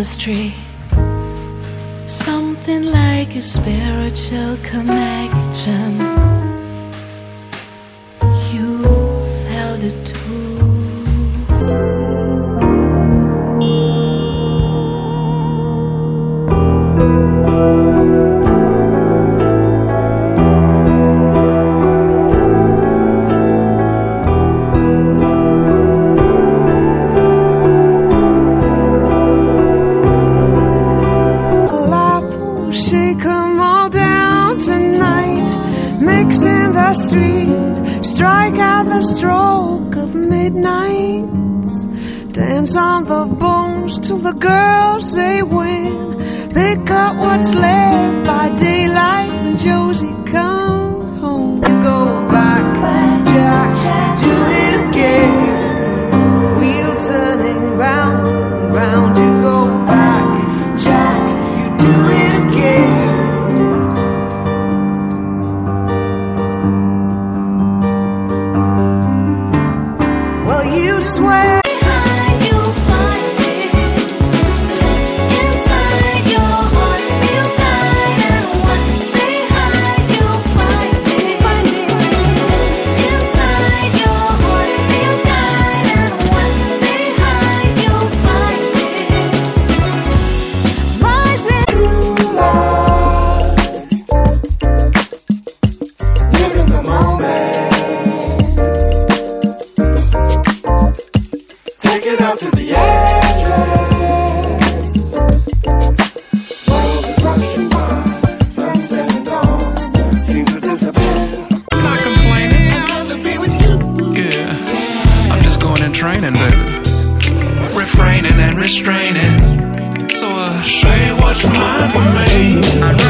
the street. Something like a spiritual connection. You felt it too. Street, strike out the stroke of midnight, dance on the bones till the girls say when, pick up what's left by daylight when Josie comes home. You go back, Jack, do it again, wheel turning round and round. You go back, Jack, you do it again. You swear behind you'll find it. Inside your heart you'll guide, and what behind you'll find it. Inside your heart you'll guide, and what behind you'll find it. Rising through life, living the moment. Out to the edges. World is rushing by, sunset and dawn seem to disappear. I'm not complaining. I'd rather be with you. Yeah, I'm just going and training, baby. Refraining and restraining. So say what's mine for me.